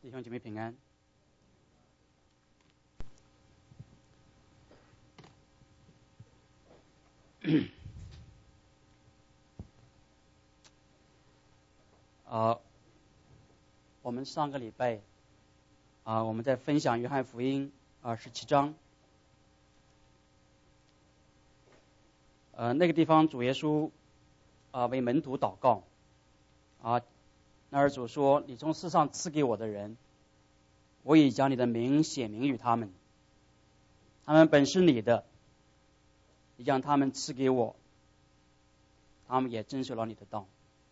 弟兄姐妹平安。我们上个礼拜我们在分享约翰福音17章，那个地方主耶稣为门徒祷告那儿主说：“你从世上赐给我的人，我已将你的名显明于他们，他们本是你的，你将他们赐给我，他们也遵守了你的道。”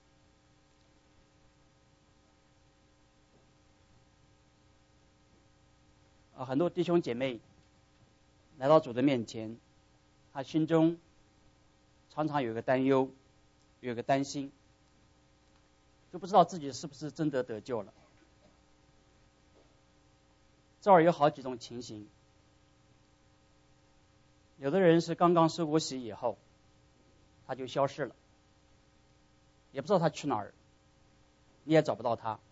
很多弟兄姐妹来到主的面前，他心中常常有一个担忧，有一个担心，就不知道自己是不是真的得救了。这儿有好几种情形，有的人是刚刚受过洗以后他就消失了，也不知道他去哪儿，你也找不到他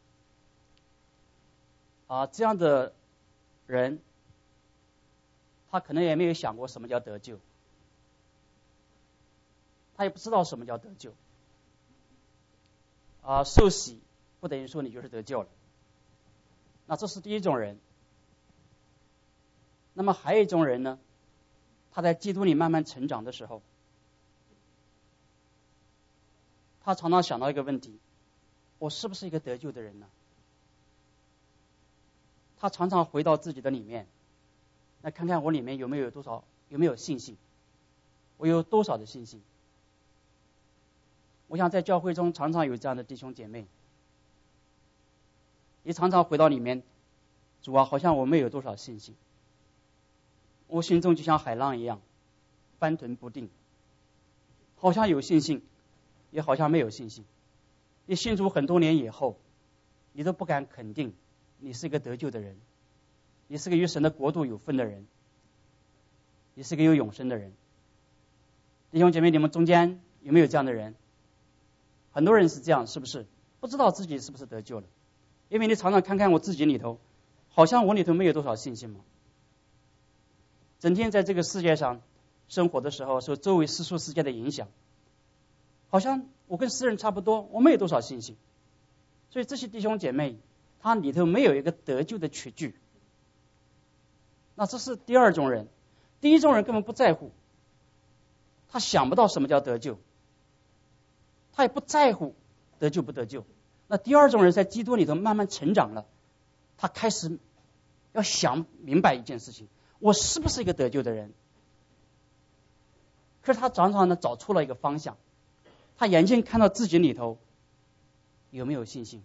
这样的人，他可能也没有想过什么叫得救，他也不知道什么叫得救受洗不等于说你就是得救了，那这是第一种人。那么还有一种人呢，他在基督里慢慢成长的时候，他常常想到一个问题：我是不是一个得救的人呢？他常常回到自己的里面，来看看我里面有没有信心，我有多少的信心。我想在教会中常常有这样的弟兄姐妹，也常常回到里面，主好像我没有多少信心，我心中就像海浪一样翻腾不定，好像有信心，也好像没有信心。你信主很多年以后，你都不敢肯定你是一个得救的人，你是个与神的国度有份的人，你是个有永生的人。弟兄姐妹，你们中间有没有这样的人？很多人是这样，是不是不知道自己是不是得救了？因为你常常看看我自己里头，好像我里头没有多少信心嘛。整天在这个世界上生活的时候，受周围世俗世界的影响，好像我跟世人差不多，我没有多少信心。所以这些弟兄姐妹他里头没有一个得救的确据，那这是第二种人。第一种人根本不在乎，他想不到什么叫得救，他也不在乎得救不得救。那第二种人在基督里头慢慢成长了，他开始要想明白一件事情：我是不是一个得救的人？可是他常常呢找错了一个方向，他眼睛看到自己里头有没有信心。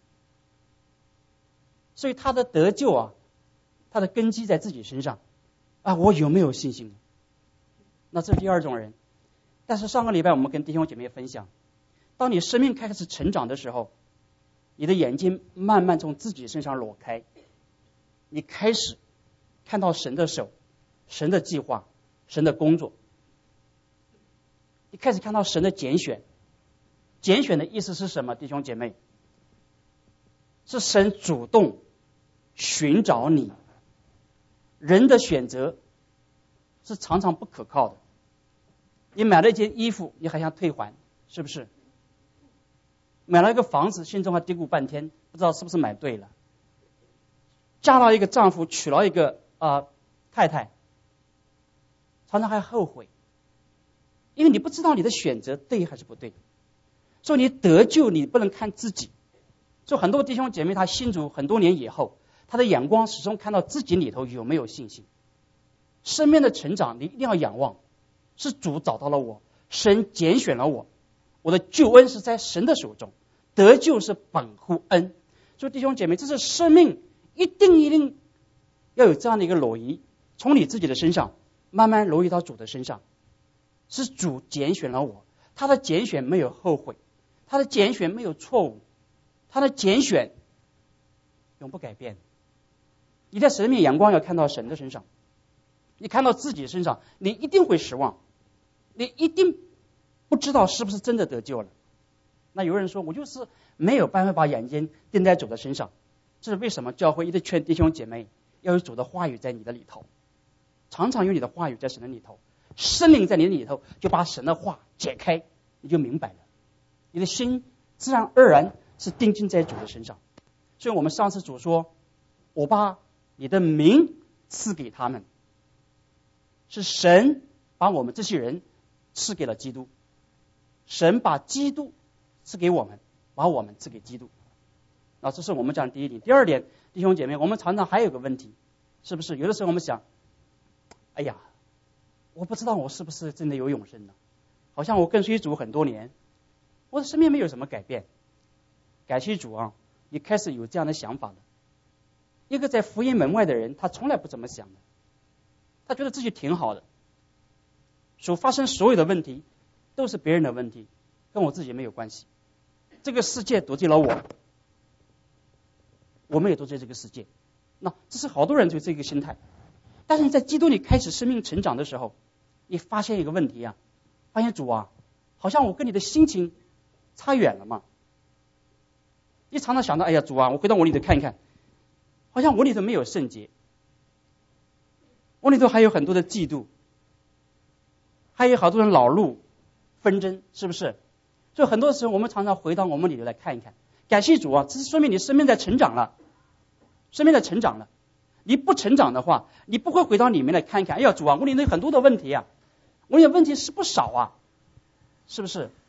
所以他的得救他的根基在自己身上我有没有信心？那这是第二种人。但是上个礼拜我们跟弟兄姐妹分享，当你生命开始成长的时候，你的眼睛慢慢从自己身上裸开，你开始看到神的手、神的计划、神的工作，你开始看到神的拣选。拣选的意思是什么？弟兄姐妹，是神主动寻找你。人的选择是常常不可靠的，你买了一件衣服你还想退还，是不是？买了一个房子心中还嘀咕半天，不知道是不是买对了。嫁了一个丈夫，娶了一个太太，常常还后悔，因为你不知道你的选择对还是不对。所以你得救你不能看自己。所以很多弟兄姐妹他信主很多年以后，他的眼光始终看到自己里头有没有信心。生命的成长你一定要仰望，是主找到了我，神拣选了我，我的救恩是在神的手中，得救是本乎恩。所以弟兄姐妹，这是生命一定要有这样的一个挪移，从你自己的身上慢慢挪移到主的身上。是主拣选了我，他的拣选没有后悔，他的拣选没有错误，他的拣选永不改变。你在神面眼光要看到神的身上，你看到自己身上，你一定会失望，你一定不知道是不是真的得救了。那有人说，我就是没有办法把眼睛盯在主的身上， 这是为什么教会一直劝弟兄姐妹要有主的话语在你的里头，常常有你的话语在神的里头，圣灵在你的里头就把神的话解开，你就明白了，你的心自然而然是定睛在主的身上。所以我们上次主说，我把你的名赐给他们，是神把我们这些人赐给了基督，神把基督赐给我们，把我们赐给基督。那这是我们讲的第一点。第二点，弟兄姐妹，我们常常还有个问题，是不是有的时候我们想，哎呀，我不知道我是不是真的有永生呢？好像我跟随主很多年，我的生命没有什么改变。感谢主啊，也开始有这样的想法了。一个在福音门外的人，他从来不这么想的，他觉得自己挺好的，所发生所有的问题都是别人的问题，跟我自己没有关系。这个世界得罪了我，我们也得罪这个世界。那这是好多人就这个心态。但是你在基督里开始生命成长的时候，你发现一个问题啊，发现主啊，好像我跟你的心情差远了嘛。你常常想到，哎呀，主啊，我回到我里头看一看，好像我里头没有圣洁，我里头还有很多的嫉妒，还有好多人恼怒纷争，是不是？所以很多时候我们常常回到我们里头来看一看。感谢主啊，这是说明你生命在成长了，生命在成长了。你不成长的话，你不会回到里面来看一看，哎呀，主啊，我里头有很多的问题啊，我有问题是不少啊，是不是？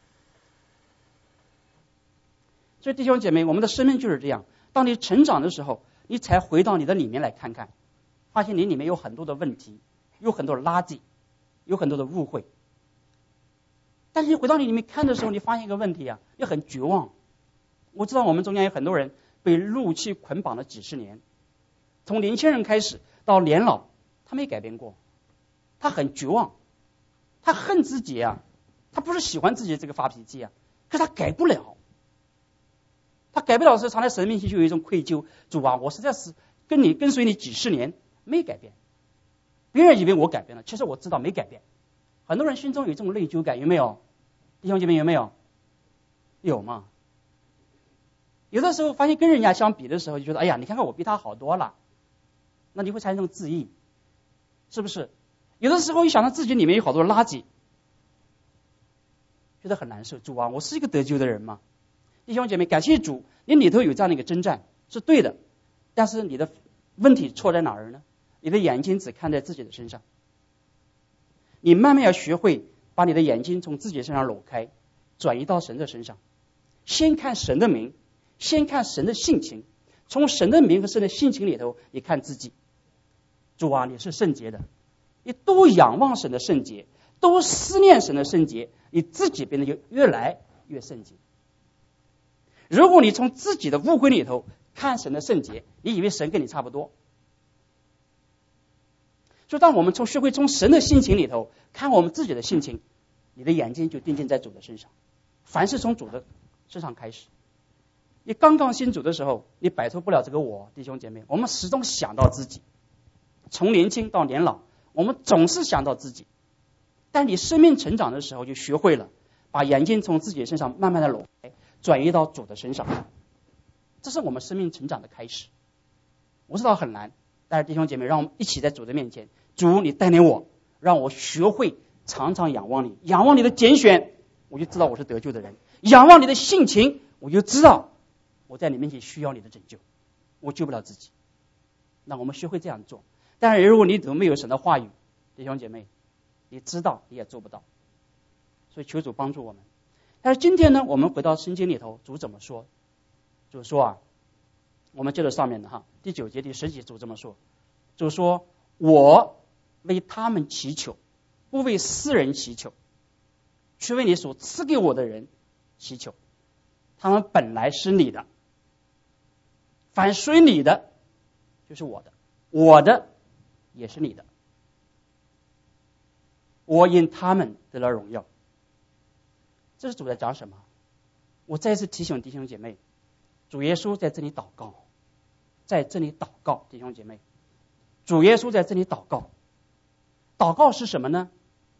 所以弟兄姐妹，我们的生命就是这样，当你成长的时候，你才回到你的里面来看看，发现你里面有很多的问题，有很多的垃圾，有很多的误会。但是你回到你里面看的时候，你发现一个问题啊，你很绝望。我知道我们中间有很多人被怒气捆绑了几十年，从年轻人开始到年老，他没改变过，他很绝望，他恨自己啊，他不是喜欢自己这个发脾气啊，可是他改不了。他改不了的时候，常在神面前就有一种愧疚，主啊，我实在是跟随你几十年没改变，别人以为我改变了，其实我知道没改变。很多人心中有这种内疚感，有没有？弟兄姐妹有没有？有吗？有的时候发现跟人家相比的时候，就觉得哎呀，你看看我比他好多了，那你会产生这种自义，是不是？有的时候一想到自己里面有好多垃圾，觉得很难受。主啊，我是一个得救的人吗？弟兄姐妹，感谢主，你里头有这样的一个征战是对的，但是你的问题错在哪儿呢？你的眼睛只看在自己的身上，你慢慢要学会把你的眼睛从自己身上搂开，转移到神的身上，先看神的名，先看神的性情，从神的名和神的性情里头，你看自己。主啊，你是圣洁的，你多仰望神的圣洁，多思念神的圣洁，你自己变得就越来越圣洁。如果你从自己的误会里头看神的圣洁，你以为神跟你差不多。所以当我们学会从神的性情里头看我们自己的性情，你的眼睛就定睛在主的身上，凡是从主的身上开始。你刚刚信主的时候，你摆脱不了这个我，弟兄姐妹，我们始终想到自己，从年轻到年老，我们总是想到自己。但你生命成长的时候，就学会了把眼睛从自己身上慢慢的搂开，转移到主的身上，这是我们生命成长的开始。我知道很难，但是弟兄姐妹，让我们一起在主的面前，主你带领我，让我学会常常仰望你，仰望你的拣选，我就知道我是得救的人；仰望你的性情，我就知道我在你面前需要你的拯救，我救不了自己。那我们学会这样做。但是如果你都没有神的话语，弟兄姐妹，你知道你也做不到。所以求主帮助我们。但是今天呢，我们回到圣经里头，主怎么说？主说啊，我们接着上面的第9节第10节，主这么说，主说，我为他们祈求，不为世人祈求，却为你所赐给我的人祈求。他们本来是你的，凡属你的就是我的，我的也是你的，我因他们得了荣耀。这是主在讲什么？我再一次提醒弟兄姐妹，主耶稣在这里祷告，在这里祷告，弟兄姐妹，主耶稣在这里祷告。祷告是什么呢？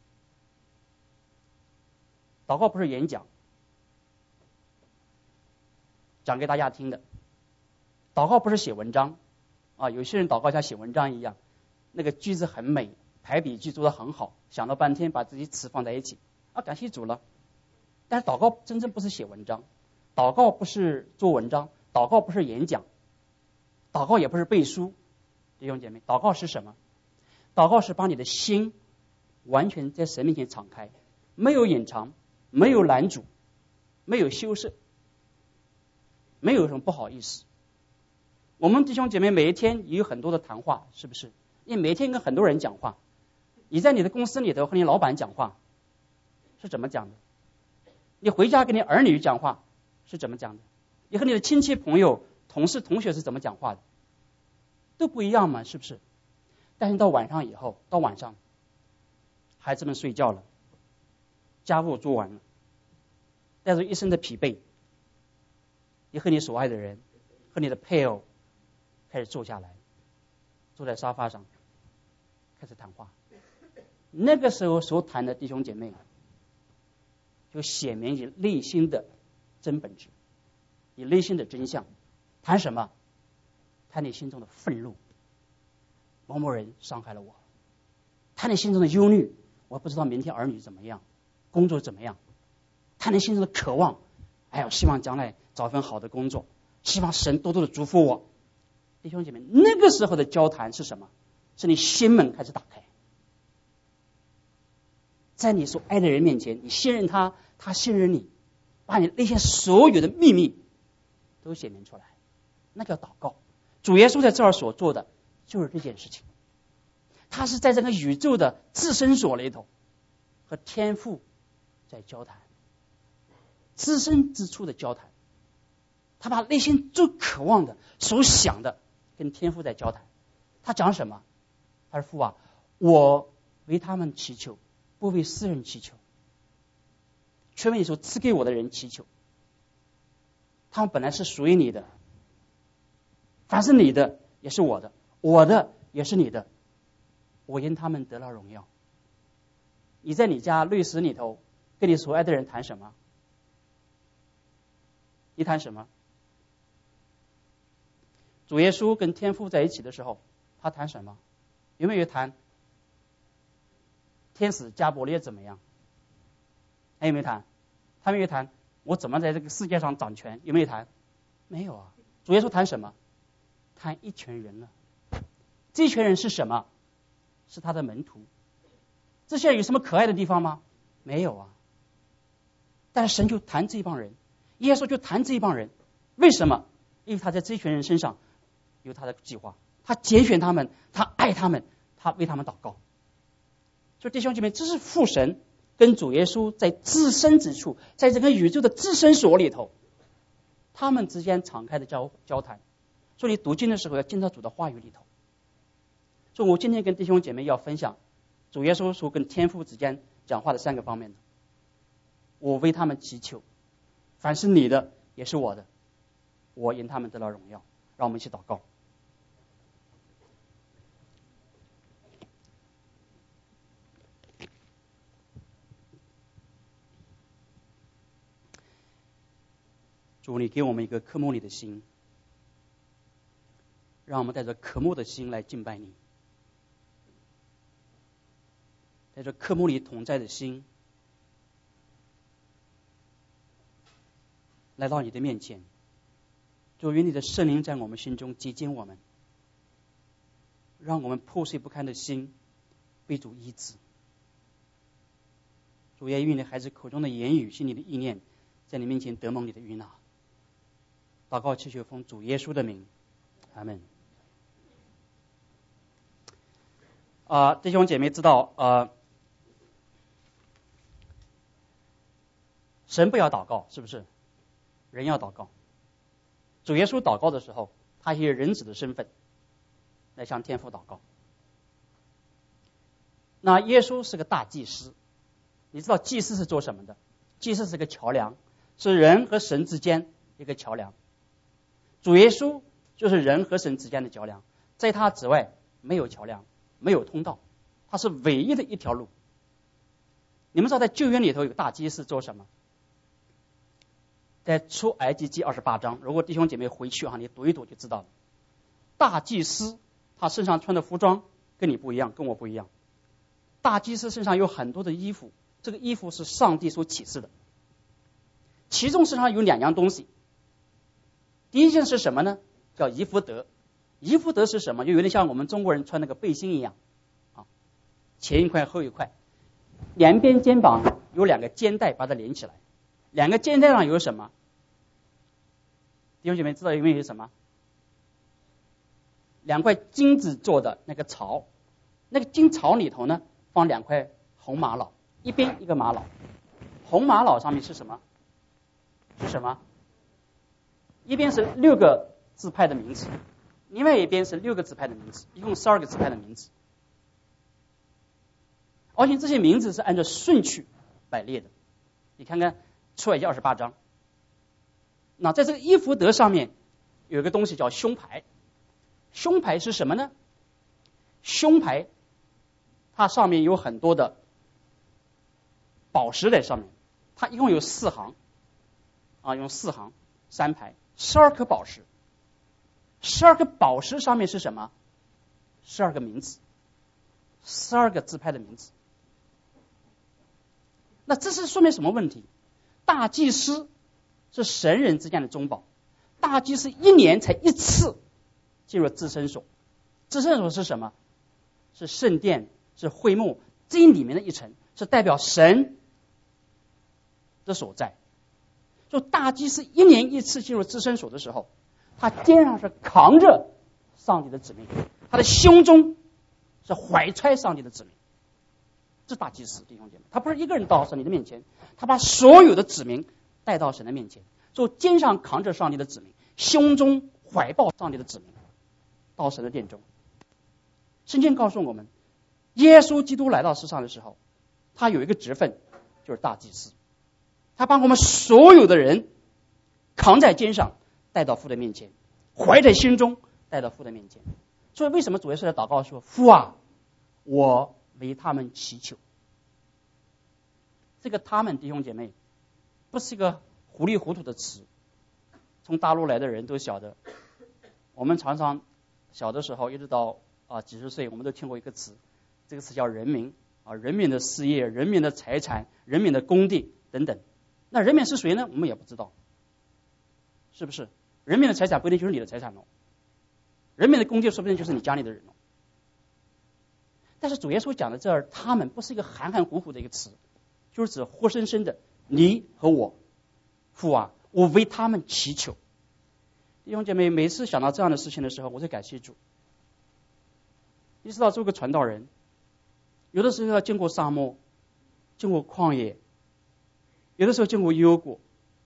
祷告不是演讲，讲给大家听的。 祷告不是写文章啊，有些人祷告像写文章一样，那个句子很美，排比句做得很好，想了半天把自己词放在一起啊，感谢主了。但是祷告真正不是写文章，祷告不是做文章，祷告不是演讲，祷告也不是背书。弟兄姐妹，祷告是什么？祷告是把你的心完全在神面前敞开，没有隐藏，没有拦阻，没有羞涩，没有什么不好意思。我们弟兄姐妹每一天也有很多的谈话，是不是？你每天跟很多人讲话，你在你的公司里头和你老板讲话是怎么讲的？你回家跟你儿女讲话是怎么讲的？你和你的亲戚朋友同事同学是怎么讲话的？都不一样嘛，是不是？但是到晚上以后，到晚上孩子们睡觉了，家务做完了，带着一身的疲惫，你和你所爱的人和你的配偶开始坐下来，坐在沙发上开始谈话。那个时候所谈的弟兄姐妹就显明你内心的真本质，你内心的真相。谈什么？谈你心中的愤怒，某某人伤害了我；谈你心中的忧虑，我不知道明天儿女怎么样，工作怎么样；谈你心中的渴望，哎呀，希望将来找份好的工作，希望神多多的祝福我。弟兄姐妹，那个时候的交谈是什么？是你心门开始打开，在你所爱的人面前，你信任他，他信任你，把你那些所有的秘密都显明出来，那叫祷告。主耶稣在这儿所做的就是这件事情，他是在这个宇宙的自身所里头和天父在交谈，自身之处的交谈，他把内心最渴望的所想的跟天父在交谈。他讲什么？他说父啊，我为他们祈求，不为世人祈求，却为你所赐给我的人祈求。他们本来是属于你的，凡是你的也是我的，我的也是你的，我因他们得了荣耀。你在你家律室里头跟你所爱的人谈什么？你谈什么？主耶稣跟天父在一起的时候，他谈什么？有没有谈天使加百列怎么样？还有没有谈？他没有谈我怎么在这个世界上掌权，有没有谈？没有啊。主耶稣谈什么？谈一群人了。这一群人是什么？是他的门徒。这些人有什么可爱的地方吗？没有啊。但是神就谈这帮人，耶稣就谈这帮人。为什么？因为他在这群人身上有他的计划，他拣选他们，他爱他们，他为他们祷告。所以弟兄姐妹，这是父神跟主耶稣在自身之处，在这个宇宙的自身所里头，他们之间敞开的交谈。所以你读经的时候要进到主的话语里头。所以我今天跟弟兄姐妹要分享主耶稣所跟天父之间讲话的3个方面的。我为他们祈求，凡是你的也是我的，我因他们得了荣耀。让我们一起祷告。主，你给我们一个渴慕你的心，让我们带着渴慕的心来敬拜你，带着渴慕你同在的心来到你的面前。主，愿你的圣灵在我们心中洁净我们，让我们破碎不堪的心被主医治。主，也愿你孩子口中的言语、心里的意念在你面前得蒙你的悦纳。祷告祈求奉主耶稣的名，阿们。弟兄姐妹知道，神不要祷告，是不是？人要祷告。主耶稣祷告的时候，他以人子的身份来向天父祷告。那耶稣是个大祭司，你知道祭司是做什么的？祭司是个桥梁，是人和神之间一个桥梁。主耶稣就是人和神之间的桥梁，在他之外没有桥梁，没有通道，他是唯一的一条路。你们知道在旧约里头有大祭司做什么？ 在出埃及记28章，如果弟兄姐妹回去你读一读就知道了。大祭司他身上穿的服装跟你不一样，跟我不一样。大祭司身上有很多的衣服，这个衣服是上帝所启示的，其中身上有2样东西。第一件是什么呢？叫以弗得。以弗得是什么？就有点像我们中国人穿那个背心一样前一块后一块，两边肩膀有2个肩带把它连起来，2个肩带上有什么？弟兄姐妹知道有没有什么？2块金子做的那个槽，那个金槽里头呢放2块红玛瑙，一边一个玛瑙。红玛瑙上面是什么？是什么？一边是6个支派的名字，另外一边是6个支派的名字，一共12个支派的名字。而且这些名字是按照顺序摆列的。你看看出埃及28章，那在这个以弗得上面有一个东西叫胸牌。胸牌是什么呢？胸牌它上面有很多的宝石在上面，它一共有4行用4行3排，12颗宝石。12个宝石上面是什么？12个名字，12个支派的名字。那这是说明什么问题？大祭司是神人之间的中保，大祭司1年才1次进入至圣所。至圣所是什么？是圣殿，是会幕，这里面的一层是代表神的所在。就大祭司1年1次进入至圣所的时候，他肩上是扛着上帝的指命，他的胸中是怀揣上帝的指命。这大祭司弟兄姐妹，他不是一个人到上帝的面前，他把所有的指命带到神的面前，就肩上扛着上帝的指命，胸中怀抱上帝的指命，到神的殿中。圣经告诉我们，耶稣基督来到世上的时候，他有一个职分，就是大祭司，他把我们所有的人扛在肩上带到父的面前，怀在心中带到父的面前。所以为什么主耶稣在祷告说，父啊，我为他们祈求。这个他们弟兄姐妹不是一个糊里糊涂的词，从大陆来的人都晓得。我们常常小的时候一直到几十岁，我们都听过一个词，这个词叫人民人民的事业，人民的财产，人民的工地等等。那人民是谁呢？我们也不知道，是不是？人民的财产不一定就是你的财产人民的工地说不定就是你家里的人但是主耶稣讲的这儿，他们不是一个含含糊糊的一个词，就是指活生生的你和我。父啊，我为他们祈求。弟兄姐妹，每次想到这样的事情的时候，我就感谢主。你知道，做个传道人，有的时候要经过沙漠，经过旷野，有的时候经过幽谷。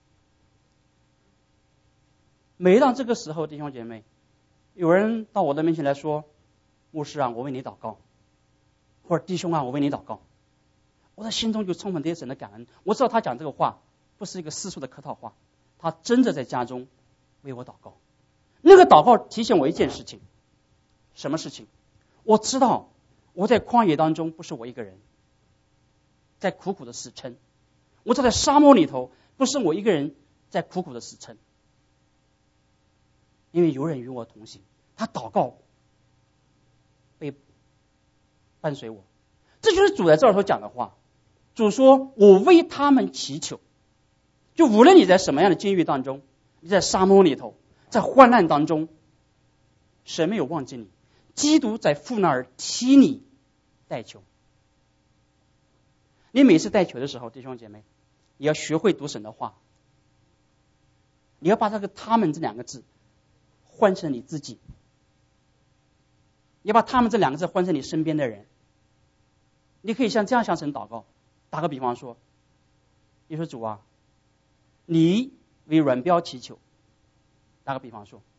每当这个时候，弟兄姐妹，有人到我的面前来说，牧师啊，我为你祷告，或者弟兄啊，我为你祷告，我的心中就充满对神的感恩。我知道他讲这个话不是一个世俗的客套话，他真的在家中为我祷告。那个祷告提醒我一件事情，什么事情？我知道我在旷野当中不是我一个人在苦苦的死撑，我在沙漠里头不是我一个人在苦苦的死撑，因为有人与我同行。他祷告被伴随我，这就是主在这儿所讲的话。主说，我为他们祈求。就无论你在什么样的境遇当中，你在沙漠里头，在患难当中，神没有忘记你，基督在父那儿替你代求。你每次代求的时候，弟兄姐妹，你要学会读神的话，你要把这个他们这2个字换成你自己，你要把他们这2个字换成你身边的人。你可以像这样向神祷告。打个比方说，你说主啊，你为软标祈求。打个比方说，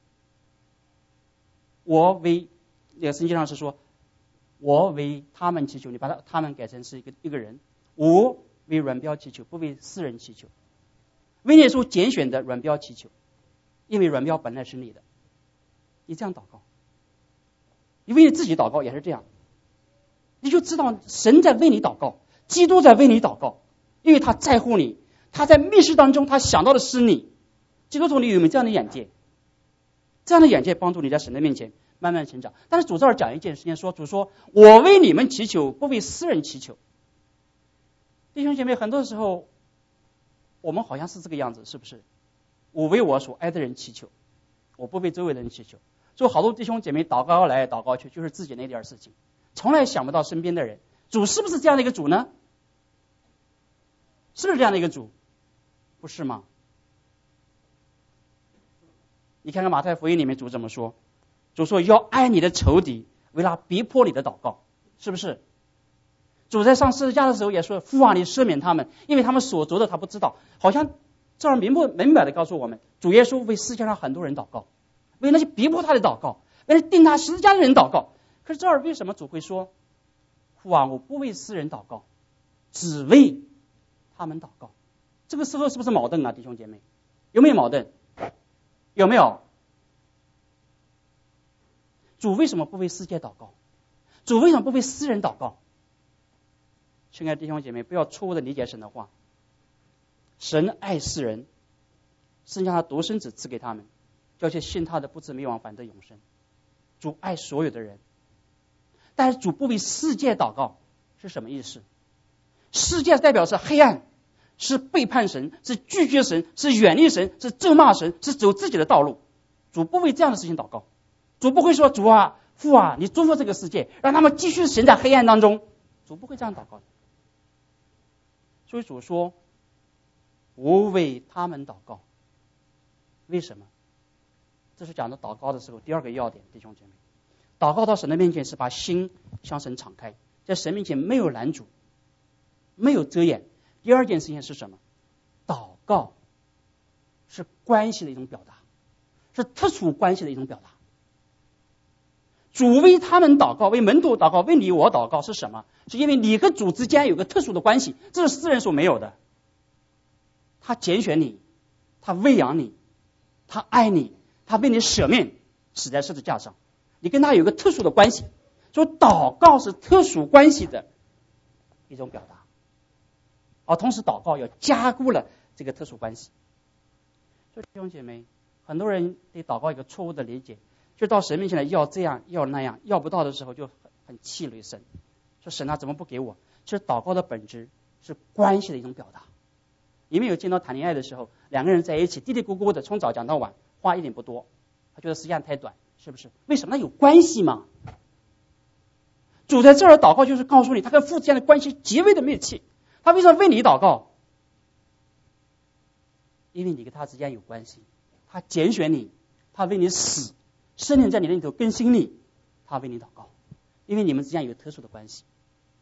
我为那个圣经上是说，我为他们祈求，你把他们改成是一个人。我为软标祈求，不为世人祈求，为耶稣拣选的软标祈求，因为软标本来是你的。你这样祷告，你为你自己祷告也是这样，你就知道神在为你祷告，基督在为你祷告，因为他在乎你， 他在密室当中，他想到的是你。基督徒，你有没有这样的眼界？这样的眼界帮助你在神的面前慢慢成长。但是主这儿讲一件事情，主说我为你们祈求，不为私人祈求。弟兄姐妹，很多时候我们好像是这个样子，是不是？我为我所爱的人祈求，我不为周围的人祈求。所以好多弟兄姐妹祷告来祷告去，就是自己那点事情，从来想不到身边的人。主是不是这样的一个主呢？是不是这样的一个主？不是吗？你看看马太福音里面主怎么说，主说要爱你的仇敌，为他逼迫你的祷告，是不是？主在上十字架的时候也说，父啊，你赦免他们，因为他们所做的他不知道。好像这样明白的告诉我们，主耶稣为世界上很多人祷告，为那些逼迫他的祷告，为那钉他十字架的人祷告。可是这儿为什么主会说，父啊，我不为世人祷告，只为他们祷告？这个时候是不是矛盾啊，弟兄姐妹？有没有矛盾？有没有？主为什么不为世界祷告？主为什么不为私人祷告？亲爱的弟兄姐妹，不要错误的理解神的话。神爱世人，是将他独生子赐给他们，叫些信他的不至灭亡，反得永生。主爱所有的人，但是主不为世界祷告是什么意思？世界代表是黑暗，是背叛神，是拒绝神，是远离神，是咒骂神，是走自己的道路。主不为这样的事情祷告，主不会说，主啊，父啊，你祝福这个世界，让他们继续行在黑暗当中。主不会这样祷告的。所以主说，我为他们祷告。为什么？这是讲到祷告的时候第二个要点，弟兄姐妹。祷告到神的面前是把心向神敞开，在神面前没有拦阻，没有遮掩。第二件事情是什么？祷告是关系的一种表达，是特殊关系的一种表达。主为他们祷告，为门徒祷告，为你我祷告是什么？是因为你和主之间有个特殊的关系，这是世人所没有的。他拣选你，他喂养你，他爱你，他为你舍命死在十字架上，你跟他有个特殊的关系。所以祷告是特殊关系的一种表达，而同时祷告要加固了这个特殊关系。所以弟兄姐妹，很多人对祷告一个错误的理解，就到神面前来要这样要那样，要不到的时候就很气馁神，说神啊怎么不给我？其实祷告的本质是关系的一种表达。你们有见到谈恋爱的时候，两个人在一起嘀嘀咕咕的从早讲到晚，话一点不多，他觉得时间太短，是不是？为什么？那有关系嘛。主在这儿祷告就是告诉你，他跟父之间的关系极为的密切。他为什么为你祷告？因为你跟他之间有关系，他拣选你，他为你死，圣灵在你的里头更新你，他为你祷告，因为你们之间有特殊的关系。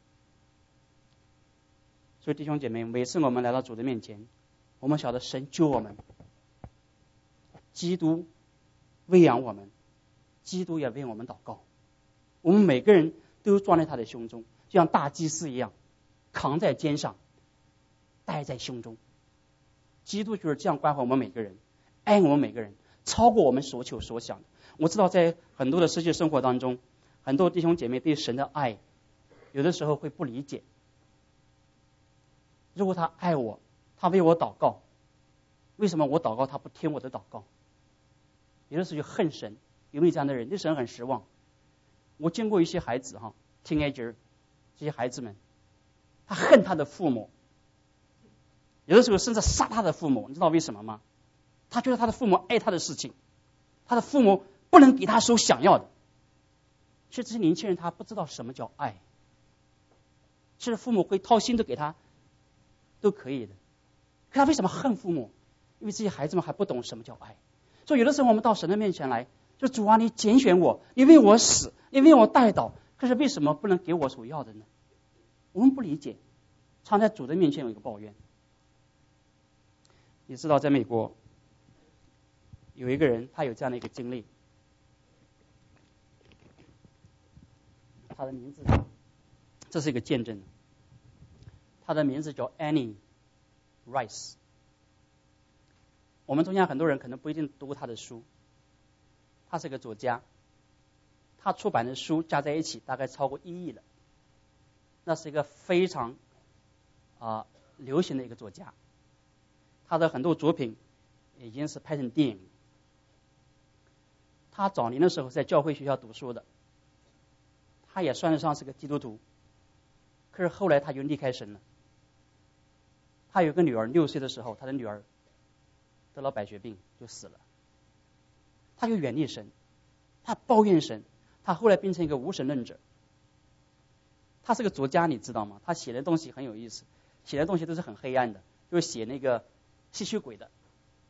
所以弟兄姐妹，每次我们来到主的面前，我们晓得神救我们，基督喂养我们，基督也为我们祷告。我们每个人都装在他的胸中，就像大祭司一样，扛在肩上，带在胸中。基督就是这样关怀我们每个人，爱我们每个人，超过我们所求所想的。我知道在很多的世界生活当中，很多弟兄姐妹对神的爱有的时候会不理解。如果他爱我，他为我祷告，为什么我祷告他不听我的祷告？有的时候就恨神。有没有这样的人？对神很失望。我见过一些孩子teenager， 这些孩子们，他恨他的父母，有的时候甚至杀他的父母。你知道为什么吗？他觉得他的父母爱他的事情，他的父母不能给他所想要的。其实这些年轻人他不知道什么叫爱。其实父母会掏心的给他都可以的，可他为什么恨父母？因为这些孩子们还不懂什么叫爱。所以有的时候我们到神的面前来，就主啊，你拣选我，你为我死，你为我代祷，可是为什么不能给我所要的呢？我们不理解，常在主的面前有一个抱怨。你知道在美国有一个人，他有这样的一个经历，他的名字，这是一个见证，他的名字叫 Annie Rice。 我们中间很多人可能不一定读过他的书，他是个作家，他出版的书加在一起大概超过1亿了，那是一个非常流行的一个作家。 他的很多作品已经是拍成电影。他早年的时候在教会学校读书的，他也算得上是个基督徒，可是后来他就离开神了。他有个女儿，6岁的时候，他的女儿得了白血病就死了，他就远离神，他抱怨神，他后来变成一个无神论者。他是个作家，你知道吗？他写的东西很有意思，写的东西都是很黑暗的，就是写那个吸血鬼的。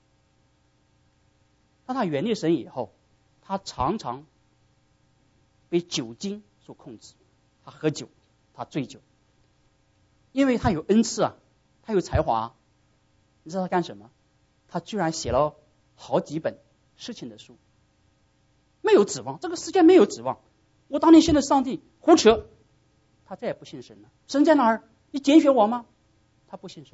当他远离神以后，他常常被酒精所控制，他喝酒，他醉酒，因为他有恩赐啊，他有才华，你知道他干什么？他居然写了好几本事情的书。没有指望，这个世界没有指望，我当年信的上帝胡扯，他再也不信神了。神在哪儿？你拣选我吗？他不信神。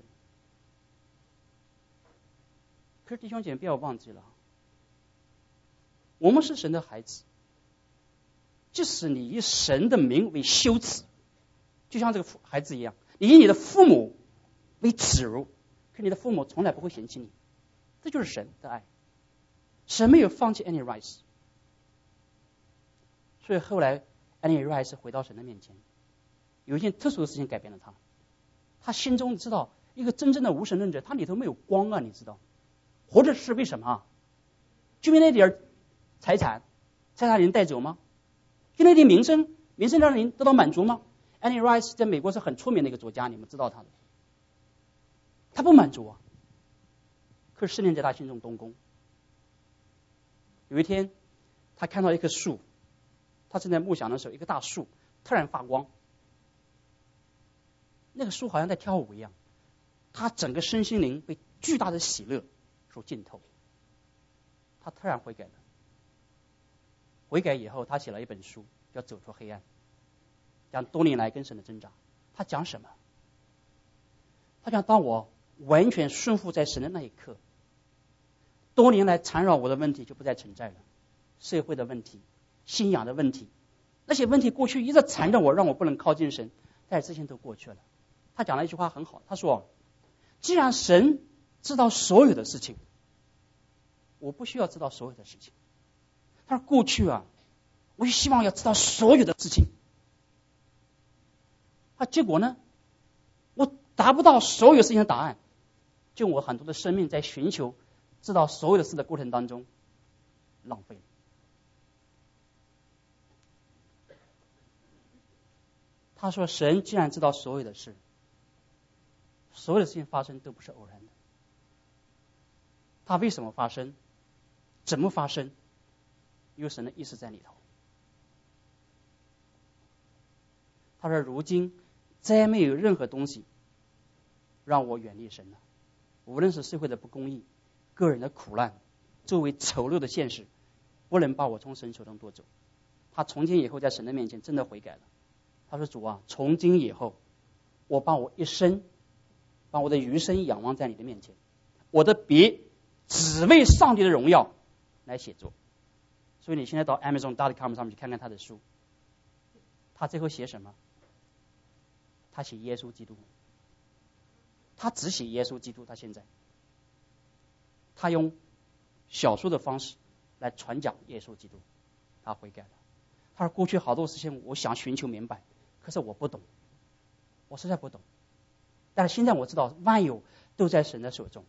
可是弟兄姐妹不要忘记了，我们是神的孩子，即使你以神的名为羞耻，就像这个孩子一样，你以你的父母为耻辱，可你的父母从来不会嫌弃你，这就是神的爱。神没有放弃 Annie Rice， 所以后来 Annie Rice 回到神的面前，有一件特殊的事情改变了他。他心中知道，一个真正的无神论者，他里头没有光啊，你知道，活着是为什么？就为那点财产能带走吗？就那点名声让人得到满足吗？ Annie Rice 在美国是很出名的一个作家，你们知道他的，他不满足啊。可是圣灵在他心中动工。有一天他看到一棵树，他正在默想的时候，一个大树突然发光，那个树好像在跳舞一样，他整个身心灵被巨大的喜乐所浸透，他突然悔改了。悔改以后，他写了一本书叫《走出黑暗》，讲多年来跟神的挣扎。他讲什么？他讲当我完全顺服在神的那一刻，多年来缠绕我的问题就不再存在了，社会的问题、信仰的问题，那些问题过去一直缠着我，让我不能靠近神，但是这些都过去了。他讲了一句话很好，他说，既然神知道所有的事情，我不需要知道所有的事情。他说过去啊，我就希望要知道所有的事情，结果呢，我达不到所有事情的答案，就我很多的生命在寻求知道所有的事的过程当中浪费了。他说神既然知道所有的事，所有的事情发生都不是偶然的，它为什么发生，怎么发生，有神的意思在里头。他说如今再没有任何东西让我远离神了，无论是社会的不公义、个人的苦难、周围丑陋的现实，不能把我从神手中夺走。他从今以后在神的面前真的悔改了。他说主啊，从今以后我把我一生，把我的余生仰望在你的面前，我的笔只为上帝的荣耀来写作。所以你现在到 Amazon.com 上面去看看他的书，他最后写什么？他写耶稣基督，他只写耶稣基督。他现在他用小说的方式来传讲耶稣基督。他悔改了。他说过去好多事情我想寻求明白，可是我不懂，我实在不懂，但是现在我知道万有都在神的手中，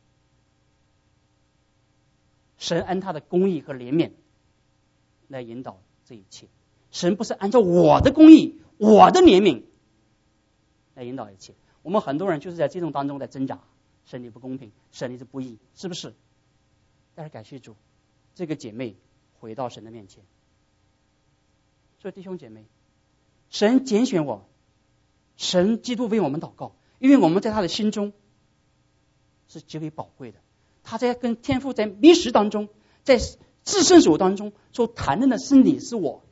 神按他的公义和怜悯来引导这一切，神不是按照我的公义、我的怜悯来引导一切。我们很多人就是在这种当中在挣扎，神你不公平，神你是不义，是不是？但是感谢主，这个姐妹回到神的面前。所以弟兄姐妹，神拣选我，神基督为我们祷告，因为我们在他的心中是极为宝贵的。他在跟天父在密室当中，在至圣所当中所谈论的是你是我，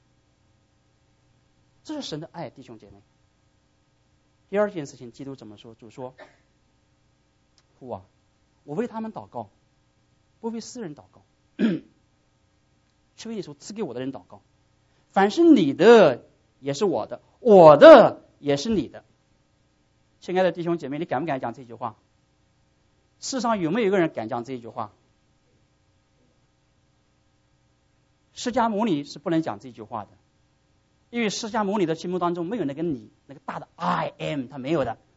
这是神的爱，弟兄姐妹。第二件事情，基督怎么说？主说，父啊，我为他们祷告，不为世人祷告，是为你所赐给我的人祷告。凡是你的也是我的，我的也是你的。亲爱的弟兄姐妹，你敢不敢讲这句话？ 世上有没有一个人敢讲这一句话？释迦牟尼是不能讲这句话的，因为释迦牟尼的心目当中没有那个你，那个大的 I am， 他没有的。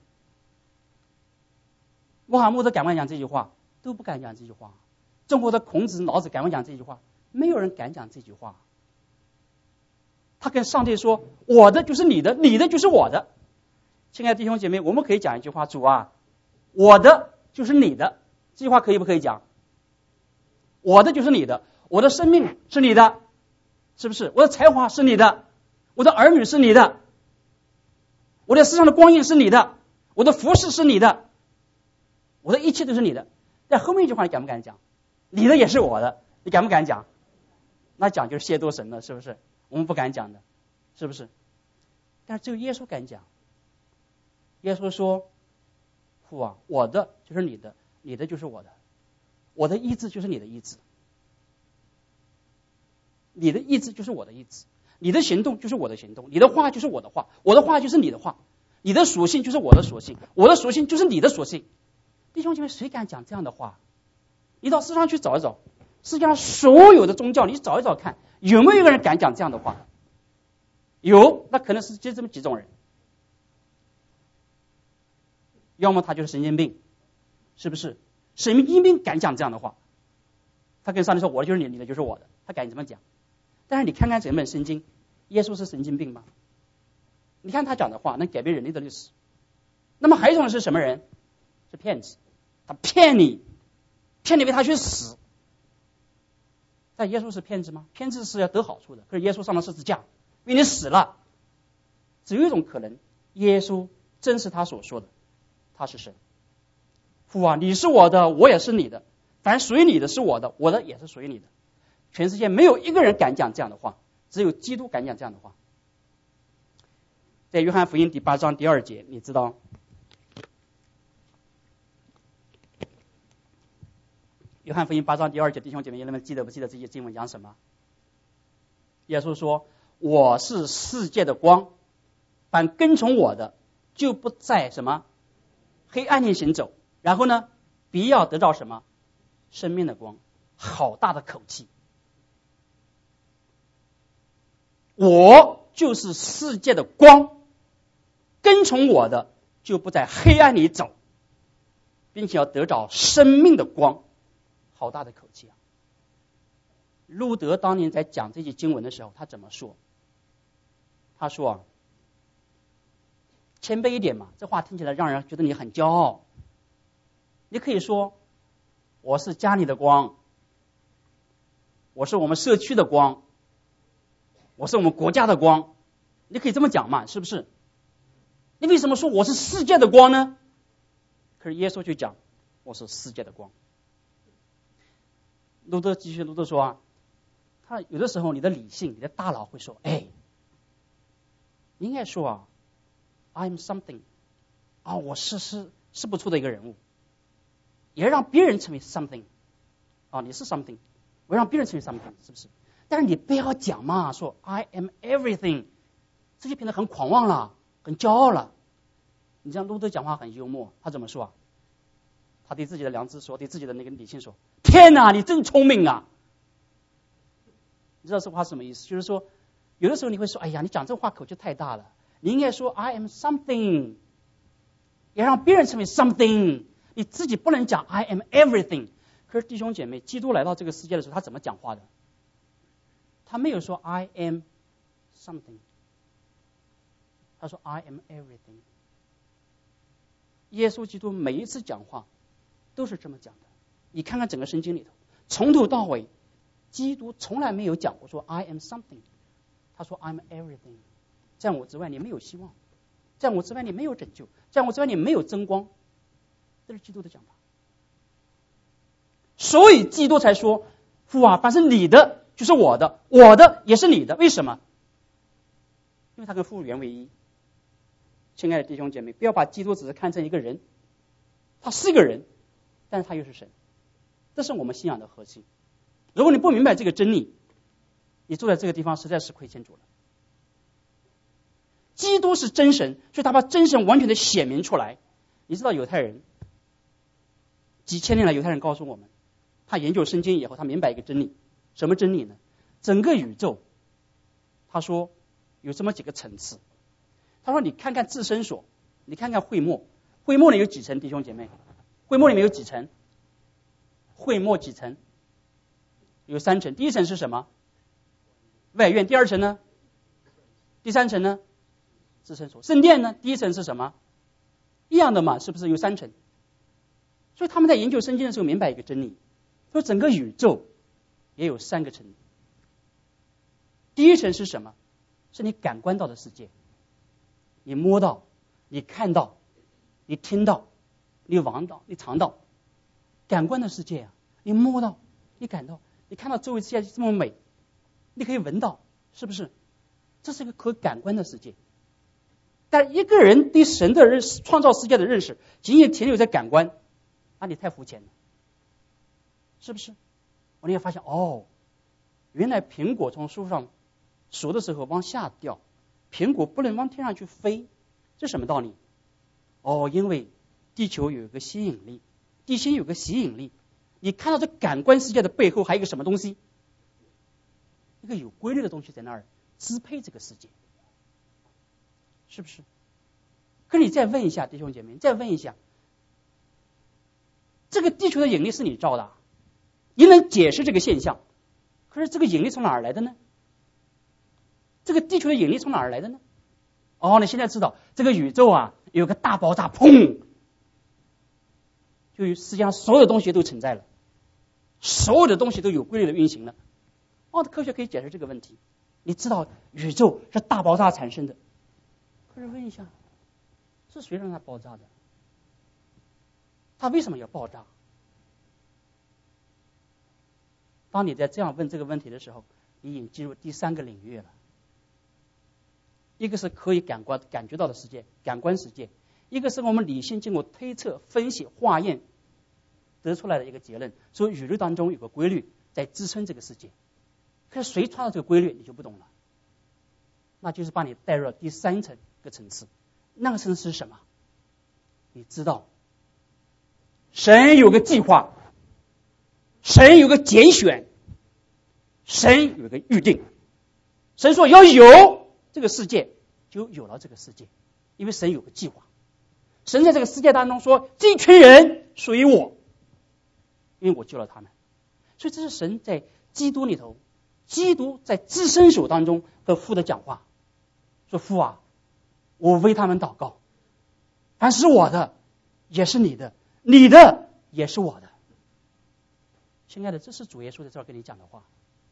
穆罕默德敢不敢讲这句话？都不敢讲这句话。中国的孔子、老子敢不敢讲这句话？没有人敢讲这句话。他跟上帝说：“我的就是你的，你的就是我的。”亲爱的弟兄姐妹，我们可以讲一句话：“主啊，我的就是你的。”这句话可以不可以讲？我的就是你的，我的生命是你的，是不是？我的才华是你的，我的儿女是你的，我的世上的光阴是你的，我的服饰是你的，我的一切都是你的。但后面一句话你敢不敢讲？你的也是我的，你敢不敢讲？那讲就是亵渎神了，是不是？我们不敢讲的，是不是？但是只有耶稣敢讲。耶稣说：“父啊，我的就是你的，你的就是我的，我的意志就是你的意志，你的意志就是我的意志，你的行动就是我的行动，你的话就是我的话，我的话就是你的话，你的属性就是我的属性，我的属性就是你的属性。”弟兄姐妹，谁敢讲这样的话？你到世上去找一找，世界上所有的宗教，你找一找看，有没有一个人敢讲这样的话？有，那可能是就这么几种人，要么他就是神经病，是不是？神经病敢讲这样的话，他跟上帝说：“我的就是你，你的就是我的。”他敢这么讲。但是你看看整本圣经，耶稣是神经病吗？你看他讲的话能改变人类的历史。那么还有一种人是什么人？是骗子，他骗你为他去死。但耶稣是骗子吗？骗子是要得好处的，可是耶稣上了十字架，为你死了。只有一种可能，耶稣真是他所说的，他是神。父啊，你是我的，我也是你的，凡属于你的是我的，我的也是属于你的。全世界没有一个人敢讲这样的话，只有基督敢讲这样的话。在约翰福音第8章第2节，你知道约翰福音8章第2节，弟兄姐妹，你们记得不记得这些经文讲什么？耶稣说：“我是世界的光，凡跟从我的，就不在什么黑暗里行走。然后呢，必要得到什么生命的光。”好大的口气！我就是世界的光，跟从我的就不在黑暗里走，并且要得着生命的光。好大的口气啊！路德当年在讲这些经文的时候，他怎么说？他说啊，谦卑一点嘛，这话听起来让人觉得你很骄傲。你可以说，我是家里的光，我是我们社区的光，我是我们国家的光，你可以这么讲嘛，是不是？你为什么说我是世界的光呢？可是耶稣就讲，我是世界的光。路德说啊，他有的时候你的理性，你的大脑会说，你应该说啊 ，I'm something， 啊，我是不错的一个人物，也让别人成为 something， 啊，你是 something， 我让别人成为 something， 是不是？但是你不要讲嘛，说 I am everything， 这就变得很狂妄了，很骄傲了。你像路德讲话很幽默，他怎么说啊？他对自己的良知说，对自己的那个理性说：“天哪，你真聪明啊！”你知道这话什么意思？就是说，有的时候你会说：“哎呀，你讲这话口气太大了。”你应该说 ：“I am something”， 也让别人成为 something。你自己不能讲 “I am everything”。可是弟兄姐妹，基督来到这个世界的时候，他怎么讲话的？他没有说 “I am something”， 他说 “I am everything”。耶稣基督每一次讲话都是这么讲的。你看看整个圣经里头，从头到尾，基督从来没有讲过说 I am something， 他说 I'm everything， 在我之外你没有希望，在我之外你没有拯救，在我之外你没有争光，这是基督的讲法。所以基督才说，父啊，凡是你的就是我的，我的也是你的。为什么？因为他跟父原为一。亲爱的弟兄姐妹，不要把基督只是看成一个人，他是一个人，但是他又是神，这是我们信仰的核心。如果你不明白这个真理，你坐在这个地方实在是亏欠主了。基督是真神，所以他把真神完全的显明出来。你知道犹太人几千年来犹太人告诉我们，他研究圣经以后，他明白一个真理，什么真理呢？整个宇宙，他说有这么几个层次。他说你看看至圣所，你看看会幕，会幕里有几层，弟兄姐妹？会幕里面有几层？会幕几层？有3层。第一层是什么？外院。第二层呢？第三层呢？至圣所。圣殿呢？第一层是什么？一样的嘛，是不是有3层？所以他们在研究圣经的时候明白一个真理，说整个宇宙也有3个层。第一层是什么？是你感官到的世界，你摸到，你看到，你听到，你闻到，你尝到，感官的世界啊，你摸到，你感到，你看到周围世界这么美，你可以闻到，是不是？这是一个可感官的世界。但一个人对神的创造世界的认识仅仅停留在感官，啊，你太肤浅了，是不是？我也发现原来苹果从树上熟的时候往下掉，苹果不能往天上去飞，这什么道理？因为地球有一个吸引力，地心有个吸引力。你看到这感官世界的背后还有一个什么东西？一个有规律的东西在那儿支配这个世界，是不是？可你再问一下弟兄姐妹，再问一下，这个地球的引力是你造的，你能解释这个现象，可是这个引力从哪儿来的呢？这个地球的引力从哪儿来的呢？你现在知道这个宇宙啊有个大爆炸，砰，就世界上所有的东西都存在了，所有的东西都有规律的运行了。科学可以解释这个问题。你知道宇宙是大爆炸产生的，可是问一下，是谁让它爆炸的？它为什么要爆炸？当你在这样问这个问题的时候，你已经进入第3个领域了。一个是可以感觉到的世界，感官世界；一个是我们理性经过推测、分析、化验得出来的一个结论，说宇宙当中有个规律在支撑这个世界。可是谁创造这个规律，你就不懂了。那就是把你带入了第3个层次。那个层次是什么？你知道，神有个计划，神有个拣选，神有个预定。神说要有这个世界，就有了这个世界，因为神有个计划。神在这个世界当中说，这群人属于我，因为我救了他们。所以这是神在基督里头，基督在至圣所当中和父的讲话，说父啊，我为他们祷告，凡是我的也是你的，你的也是我的。亲爱的，这是主耶稣在这儿跟你讲的话，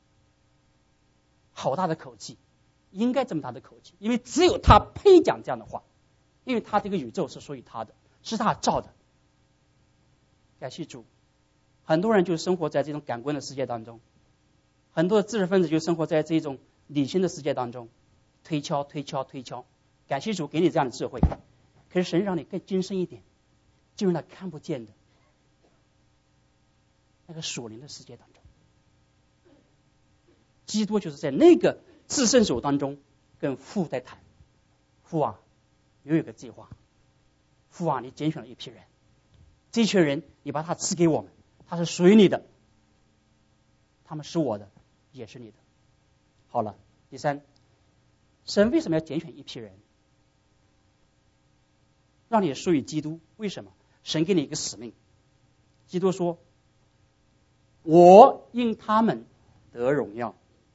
好大的口气，应该这么大的口气，因为只有他配讲这样的话，因为他这个宇宙是属于他的，是他造的。感谢主，很多人就生活在这种感官的世界当中，很多的知识分子就生活在这种理性的世界当中，推敲。感谢主给你这样的智慧，可是神让你更精深一点，进入那看不见的那个属灵的世界当中。基督就是在那个至圣所当中跟父在谈，父啊，有一个计划，父啊，你拣选了一批人，这群人你把他赐给我们，他是属于你的，他们是我的，也是你的。好了，第3，神为什么要拣选一批人，让你属于基督？为什么？神给你一个使命。基督说，我因他们得荣耀。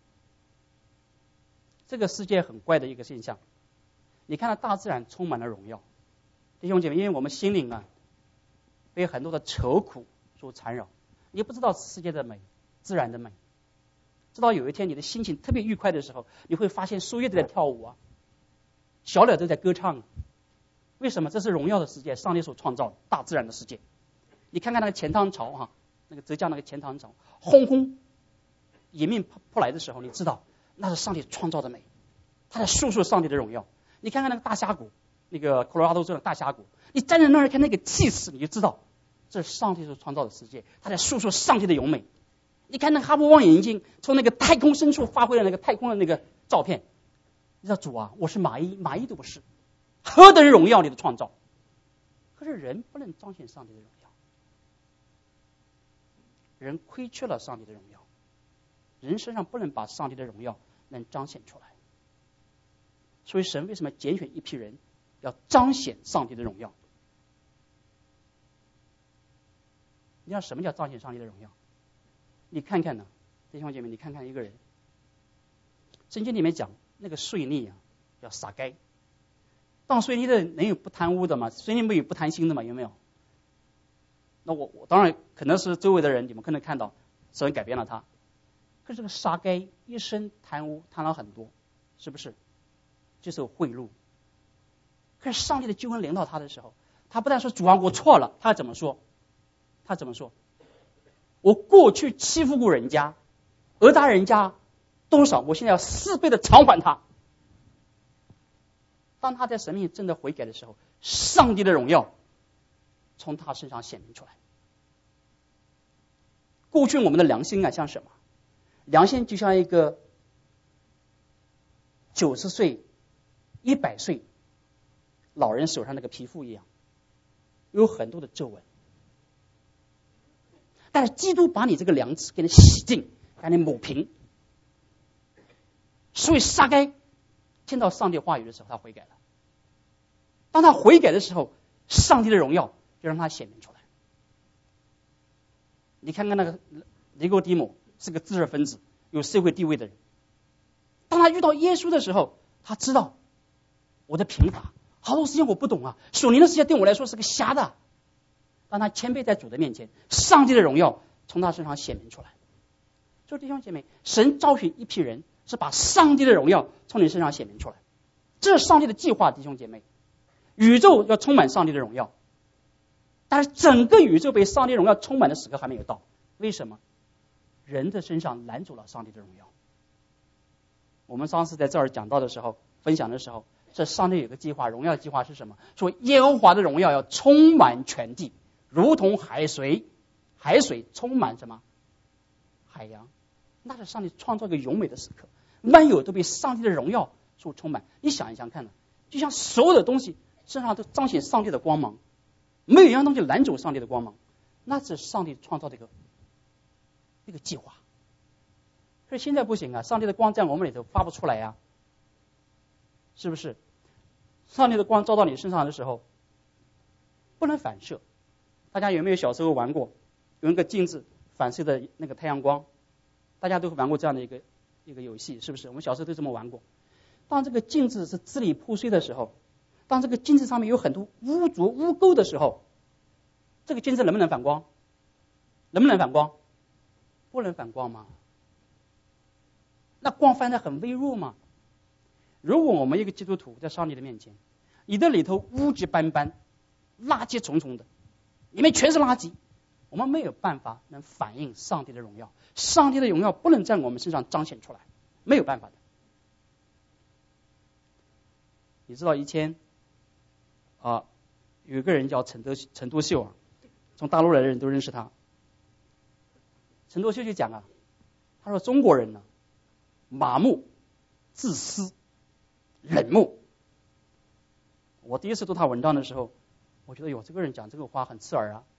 这个世界很怪的一个现象，你看到大自然充满了荣耀，弟兄姐妹，因为我们心灵啊被很多的愁苦所缠绕，你不知道世界的美，自然的美。直到有一天你的心情特别愉快的时候，你会发现树叶都在跳舞啊，小鸟都在歌唱啊。为什么？这是荣耀的世界，上帝所创造的大自然的世界。你看看那个钱塘潮那个浙江那个钱塘潮，轰轰迎面扑来的时候，你知道那是上帝创造的美，他在诉说上帝的荣耀。你看看那个大峡谷，那个科罗拉多州的大峡谷，你站在那儿看那个气势，你就知道这是上帝所创造的世界，他在诉说上帝的荣美。你看那个哈勃望远镜从那个太空深处发回了那个太空的那个照片，你知道主啊，我是马一都不是，何等荣耀你的创造！可是人不能彰显上帝的荣耀， 人亏缺了上帝的荣耀，人身上不能把上帝的荣耀能彰显出来。所以神为什么拣选一批人，要彰显上帝的荣耀？你知道什么叫彰显上帝的荣耀？你看看呢，弟兄姐妹，你看看一个人，圣经里面讲那个税吏啊，叫撒该。当税吏的人能有不贪污的吗？税吏没有不贪心的吗？有没有？那我当然可能是周围的人，你们可能看到神改变了他。可是这个撒该一生贪污，贪了很多，是不是？接受贿赂。可是上帝的救恩临到他的时候，他不但说主啊我错了，他怎么说？他怎么说？我过去欺负过人家，讹诈人家多少，我现在要4倍的偿还他。当他在神面前真的悔改的时候，上帝的荣耀从他身上显明出来。过去我们的良心啊，像什么？良心就像一个90岁、100岁老人手上那个皮肤一样，有很多的皱纹。但是基督把你这个良知给你洗净，给你抹平。所以撒该听到上帝话语的时候，他悔改了。当他悔改的时候，上帝的荣耀就让他显明出来。你看看那个尼哥底母，是个知识分子，有社会地位的人。当他遇到耶稣的时候，他知道我的贫乏，好多事情我不懂啊，属灵的世界对我来说是个瞎的。当他谦卑在主的面前，上帝的荣耀从他身上显明出来。所以弟兄姐妹，神召选一批人，是把上帝的荣耀从你身上显明出来。这是上帝的计划，弟兄姐妹。宇宙要充满上帝的荣耀，但是整个宇宙被上帝荣耀充满的时刻还没有到。为什么？人的身上拦阻了上帝的荣耀。我们上次在这儿讲到的时候，分享的时候，这上帝有个计划，荣耀计划是什么？说耶和华的荣耀要充满全地，如同海水充满什么？海洋。那是上帝创造一个永美的时刻，万有都被上帝的荣耀所充满。你想一想看呢，就像所有的东西身上都彰显上帝的光芒，没有一样东西拦阻上帝的光芒，那是上帝创造的一个计划。可是现在不行啊，上帝的光在我们里头发不出来呀，是不是？上帝的光照到你身上的时候，不能反射。大家有没有小时候玩过有一个镜子反射的那个太阳光？大家都玩过这样的一个游戏，是不是？我们小时候都这么玩过。当这个镜子是支离破碎的时候，当这个镜子上面有很多污浊污垢的时候，这个镜子能不能反光？能不能反光？不能反光吗？那光反的很微弱吗？如果我们一个基督徒在上帝的面前，你的里头污迹斑斑，垃圾重重的，里面全是垃圾，我们没有办法能反映上帝的荣耀。上帝的荣耀不能在我们身上彰显出来，没有办法的。你知道以前有一个人叫陈独秀啊，从大陆来的人都认识他。陈独秀就讲啊，他说中国人呢，麻木、自私、冷漠。我第一次读他文章的时候，我觉得这个人讲这个话很刺耳啊。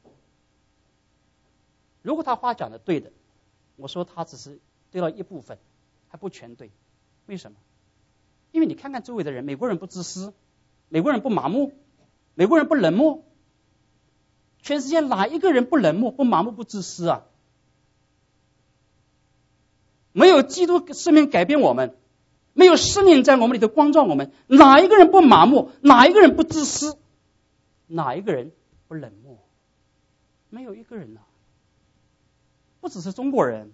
如果他话讲的对的，我说他只是对了一部分，还不全对。为什么？因为你看看周围的人，美国人不自私，美国人不麻木，美国人不冷漠，全世界哪一个人不冷漠、不麻木、不自私啊？没有基督生命改变我们，没有圣灵在我们里头光照我们，哪一个人不麻木？哪一个人不自私？哪一个人不冷漠？没有一个人啊！不只是中国人，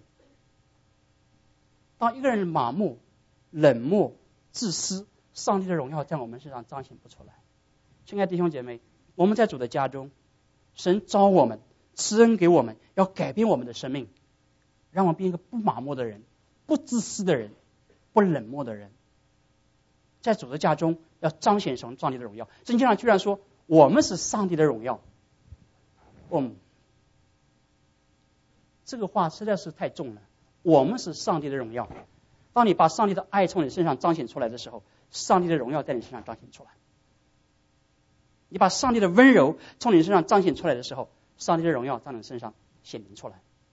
当一个人麻木、冷漠、自私，上帝的荣耀在我们身上彰显不出来。亲爱的弟兄姐妹，我们在主的家中，神召我们，赐恩给我们，要改变我们的生命，让我们变一个不麻木的人，不自私的人，不冷漠的人。在主的家中要彰显上帝的荣耀。圣经上居然说我们是上帝的荣耀，这个话实在是太重了。我们是上帝的荣耀。当你把上帝的爱从你身上彰显出来的时候，上帝的荣耀在你身上彰显出来。你把上帝的温柔从你身上彰显出来的时候，上帝的荣耀在你身上显明出来。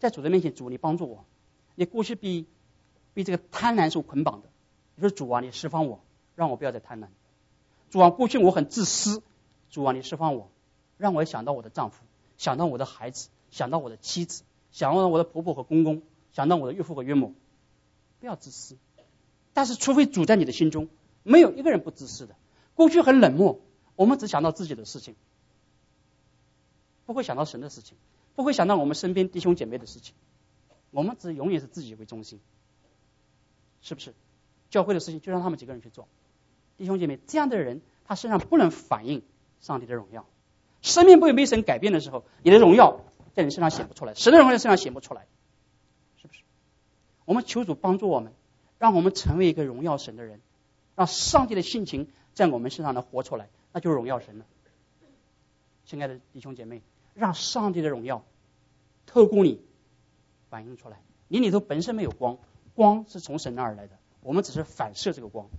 在主的面前，主你帮助我。你过去被这个贪婪所捆绑的，你说主啊，你释放我，让我不要再贪婪。主啊，过去我很自私，主啊，你释放我，让我想到我的丈夫，想到我的孩子，想到我的妻子，想到我的婆婆和公公，想到我的岳父和岳母，不要自私。但是除非主在你的心中，没有一个人不自私的。过去很冷漠，我们只想到自己的事情，不会想到神的事情，不会想到我们身边弟兄姐妹的事情，我们只永远是自己为中心，是不是？教会的事情就让他们几个人去做。弟兄姐妹，这样的人他身上不能反映上帝的荣耀，生命被神改变的时候，你的荣耀在你身上显不出来，神的荣耀在身上显不出来，是不是？我们求主帮助我们，让我们成为一个荣耀神的人，让上帝的性情在我们身上能活出来，那就是荣耀神了。亲爱的弟兄姐妹，让上帝的荣耀透过你反映出来。你里头本身没有光，光是从神那而来的，我们只是反射这个光。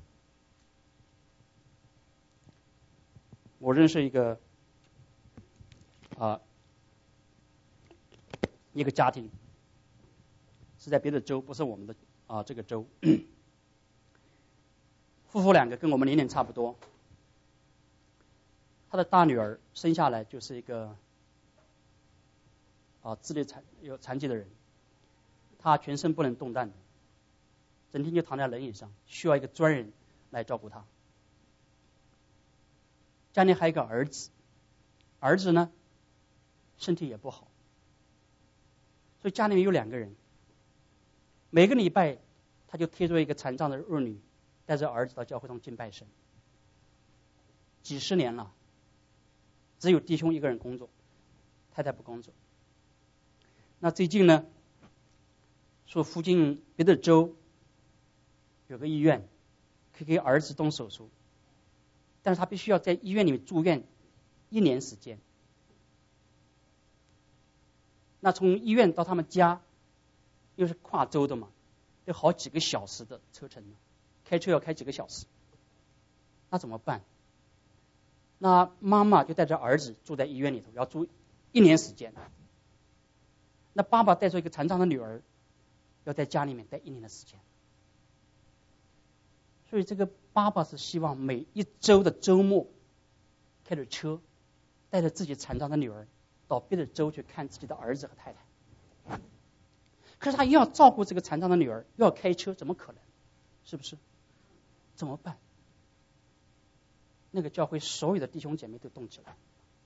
我认识一个一个家庭，是在别的州，不是我们的这个州。夫妇两个跟我们年龄差不多，他的大女儿生下来就是一个智力有残疾的人，他全身不能动弹的，整天就躺在轮椅上，需要一个专人来照顾他。家里还有一个儿子，儿子呢身体也不好，所以家里面有2个人。每个礼拜他就贴着一个残障的儿女，带着儿子到教会上敬拜神。几十年了，只有弟兄一个人工作，太太不工作。那最近呢，说附近别的州有个医院可以给儿子动手术，但是他必须要在医院里面住院1年时间。那从医院到他们家又是跨州的嘛，有好几个小时的车程呢，开车要开几个小时，那怎么办？那妈妈就带着儿子住在医院里头，要住1年时间。那爸爸带着一个残障的女儿，要在家里面待1年的时间。所以这个爸爸是希望每一周的周末开着车，带着自己残障的女儿到别的州去看自己的儿子和太太。可是他又要照顾这个残障的女儿，又要开车，怎么可能？是不是？怎么办？那个教会所有的弟兄姐妹都动起来。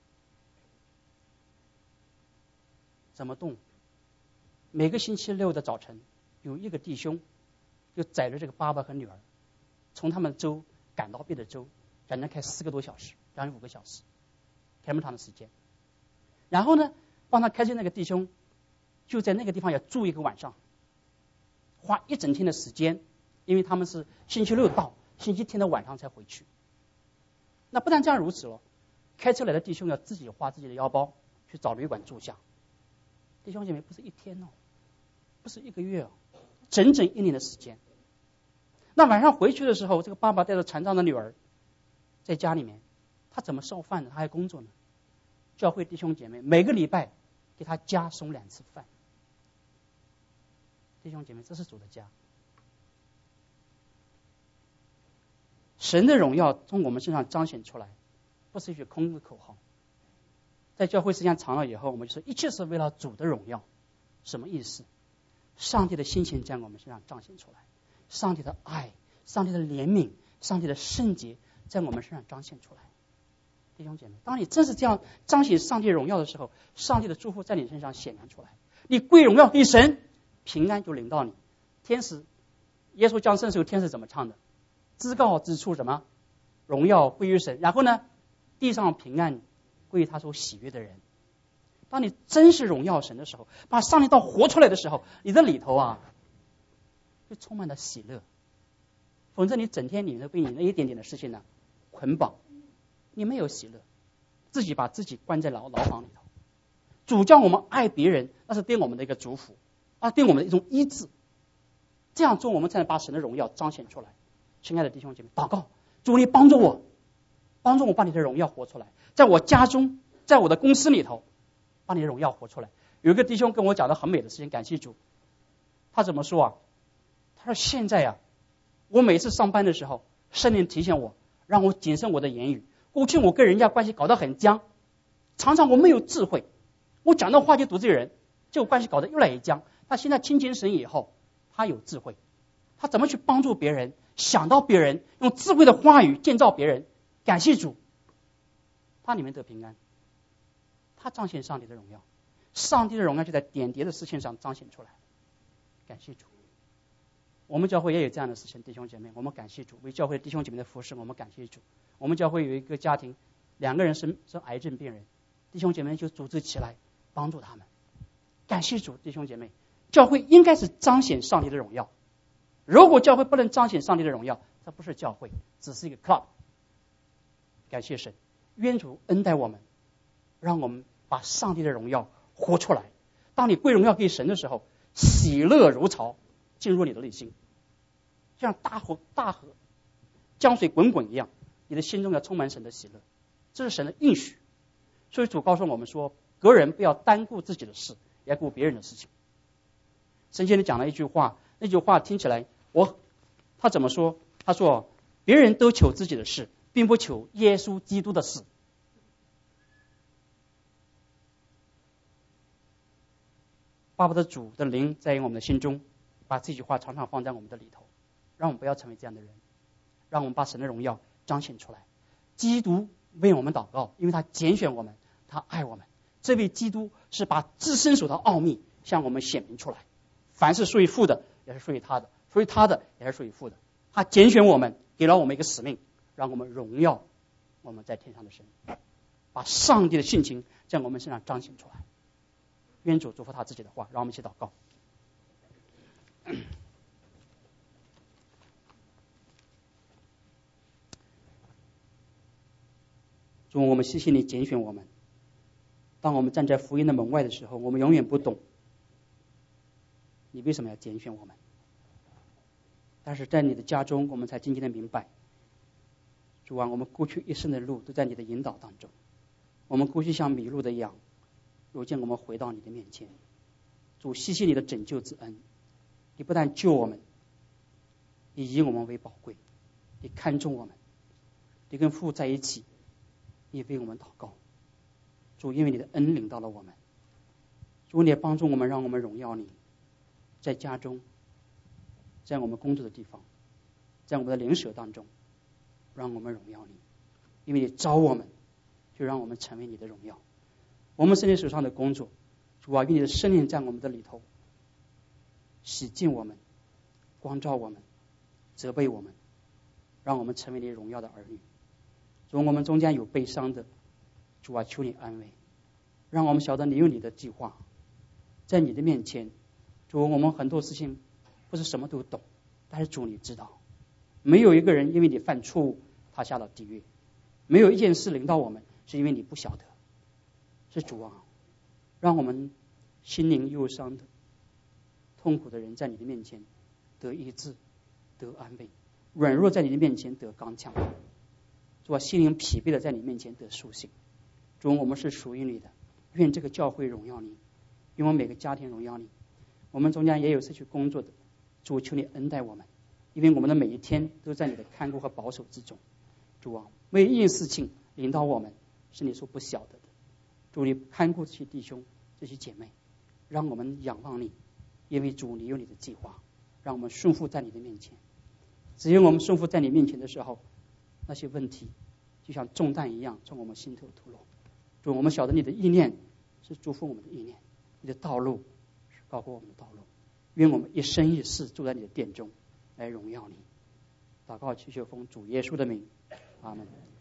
怎么动？每个星期6的早晨，有一个弟兄就载着这个爸爸和女儿，从他们州赶到别的州，反正开4个多小时，将近5个小时，开那么长的时间。然后呢，帮他开车那个弟兄就在那个地方要住1个晚上，花1整天的时间，因为他们是星期6到，星期天的晚上才回去。那不但这样如此了，开车来的弟兄要自己花自己的腰包去找旅馆住下。弟兄姐妹，不是1天哦，不是1个月哦，整整1年的时间。那晚上回去的时候，这个爸爸带着残障的女儿在家里面，他怎么烧饭呢？他还工作呢。教会弟兄姐妹每个礼拜给他家送2次饭。弟兄姐妹，这是主的家。神的荣耀从我们身上彰显出来，不是一句空的口号。在教会时间长了以后，我们就说一切是为了主的荣耀。什么意思？上帝的心情在我们身上彰显出来，上帝的爱，上帝的怜悯，上帝的圣洁在我们身上彰显出来。弟兄姐妹，当你真是这样彰显上帝荣耀的时候，上帝的祝福在你身上显明出来，你归荣耀给神，平安就临到你。天使耶稣降生的时候，天使怎么唱的？至高之处什么？荣耀归于神。然后呢，地上平安归于他所喜悦的人。当你真是荣耀神的时候，把上帝道活出来的时候，你的里头就充满了喜乐。否则你整天你都被你那一点点的事情呢捆绑，你没有喜乐，自己把自己关在牢房里头。主叫我们爱别人，那是对我们的一个祝福，对我们的一种医治。这样做，我们才能把神的荣耀彰显出来。亲爱的弟兄姐妹，祷告，主你帮助我把你的荣耀活出来，在我家中，在我的公司里头，把你的荣耀活出来， 有一个弟兄跟我讲的很美的事情，感谢主。他怎么说啊？他说现在啊，我每次上班的时候，圣灵提醒我，让我谨慎我的言语。过去我跟人家关系搞得很僵，常常我没有智慧，我讲的话就得罪人，结果关系搞得越来越僵。他现在亲近神以后，他有智慧，他怎么去帮助别人，想到别人，用智慧的话语建造别人。感谢主，他里面得平安，他彰显上帝的荣耀，上帝的荣耀就在点滴的事情上彰显出来。感谢主，我们教会也有这样的事情，弟兄姐妹，我们感谢主，为教会弟兄姐妹的服侍，我们感谢主。我们教会有一个家庭，2个人是癌症病人，弟兄姐妹就组织起来帮助他们。感谢主，弟兄姐妹，教会应该是彰显上帝的荣耀。如果教会不能彰显上帝的荣耀，这不是教会，只是一个 club。 感谢神，愿主恩待我们，让我们把上帝的荣耀活出来。当你归荣耀给神的时候，喜乐如潮进入你的内心，像大河江水滚滚一样，你的心中要充满神的喜乐，这是神的应许。所以主告诉我们说，个人不要单顾自己的事，也要顾别人的事情。神仙里讲了一句话，那句话听起来他怎么说？他说别人都求自己的事，并不求耶稣基督的事。巴不得主的灵在我们的心中，把这句话常常放在我们的里头，让我们不要成为这样的人，让我们把神的荣耀彰显出来。基督为我们祷告，因为他拣选我们，他爱我们。这位基督是把至深所的奥秘向我们显明出来。凡是属于父的，也是属于他的；属于他的，也是属于父的。他拣选我们，给了我们一个使命，让我们荣耀我们在天上的神，把上帝的性情在我们身上彰显出来。愿主祝福他自己的话，让我们一起祷告。主，我们谢谢你拣选我们。当我们站在福音的门外的时候，我们永远不懂你为什么要拣选我们，但是在你的家中，我们才渐渐的明白，主啊，我们过去一生的路都在你的引导当中。我们过去像迷路的羊，如今我们回到你的面前。主，谢谢你的拯救之恩，你不但救我们，你以我们为宝贵，你看重我们，你跟父在一起，你为我们祷告。主，因为你的恩领到了我们，主，你也帮助我们，让我们荣耀你，在家中，在我们工作的地方，在我们的邻舍当中，让我们荣耀你，因为你招我们，就让我们成为你的荣耀。我们身体手上的工作，主啊，愿你的圣灵在我们的里头洗净我们，光照我们，责备我们，让我们成为你荣耀的儿女。主，我们中间有悲伤的，主啊，求你安慰，让我们晓得你有你的计划，在你的面前。主，我们很多事情不是什么都懂，但是主你知道，没有一个人因为你犯错误他下了地狱，没有一件事临到我们是因为你不晓得。是主啊，让我们心灵忧伤的痛苦的人在你的面前得医治，得安慰；软弱在你的面前得刚强。主啊，心灵疲惫的在你面前得苏醒。主，我们是属于你的，愿这个教会荣耀你，愿我们每个家庭荣耀你。我们中间也有失去工作的，主，求你恩待我们，因为我们的每一天都在你的看顾和保守之中。主啊，每一件事情领导我们是你所不晓得的。主，你看顾这些弟兄这些姐妹，让我们仰望你，因为主你有你的计划，让我们顺服在你的面前。只有我们顺服在你面前的时候，那些问题就像重担一样从我们心头吐落。主，我们晓得你的意念是祝福我们的意念，你的道路是高过我们的道路。愿我们一生一世住在你的殿中来荣耀你。祷告祈求奉主耶稣的名，阿门。